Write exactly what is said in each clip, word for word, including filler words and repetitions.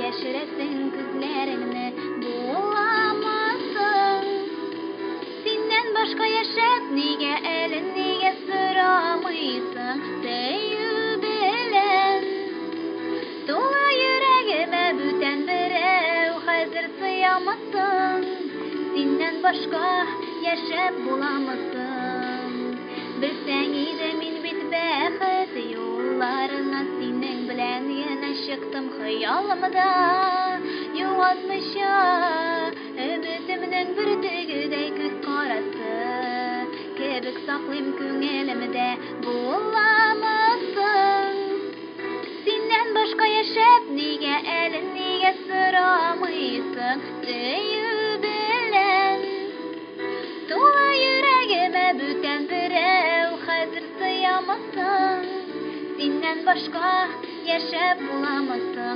яшіреsin күзләреңне буламасың. Синнән башка яшәп нигә әле нигә сорамыйсың сөю белән. Тула йөрәгемә бүтән берәү хәзер сыямасын. Синнән башка яшәп буламасын. Белсәң иде мин бит бәхет юлларына синең белән генә чыктым хыялымда. Югатмыйча өметемнең бер тегедәй күз карасы кебек саклыйм күңелемдә буламасын. Синнән башка яшәп нигә әле нигә сорамыйсың сөю белән. Тула йөрәгемә бүтән берәү хәзер сыямасын. Синнән башка яшәп буламасын,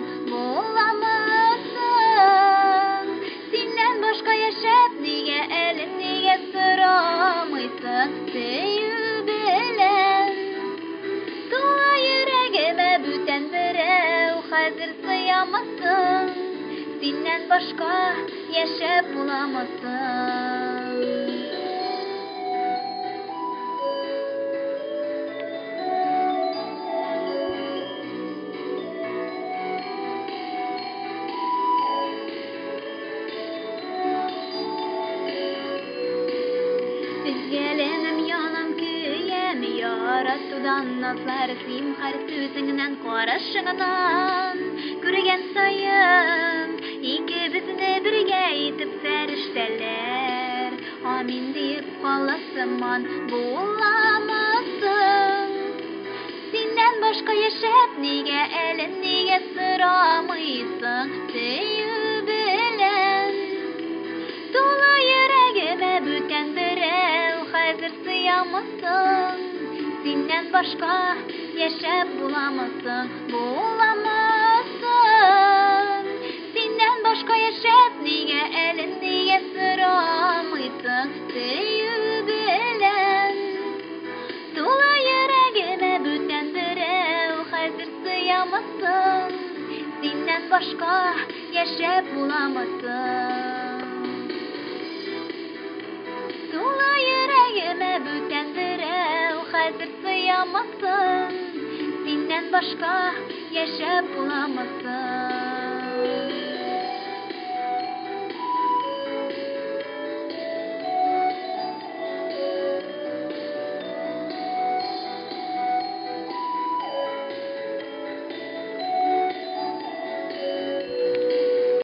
буламасын. Синнән башка яшәп нигә әле нигә сорамыйсың сөю белән. Тула йөрәгемә бүтән берәү хәзер сыямасын. Синнән башка яшәп буламасын. Üzgəlenəm yanım köyəm yaratудан nazlar sim hər sözündən qarашыңнан. Күргән сайын икебезне бергә итеп фәрештәләр амин дип каласыман буламасын. Синнән башка яшәп нигә әле нигә сорамыйсың сөю белән. Тула йөрәгемә бүтән берәү хәзер сыямасын. Синнән башка яшәп буламасын, буламасын. Синнән башка яшәп нигә әле нигә сорамыйсың сөю белән. Тула йөрәгемә бүтән берәү хәзер сыямасын. Синнән башка яшәп буламасын. Тула йөрәгемә бүтән берәү хәзер сыямасын. Синнән башка яшәп буламасын.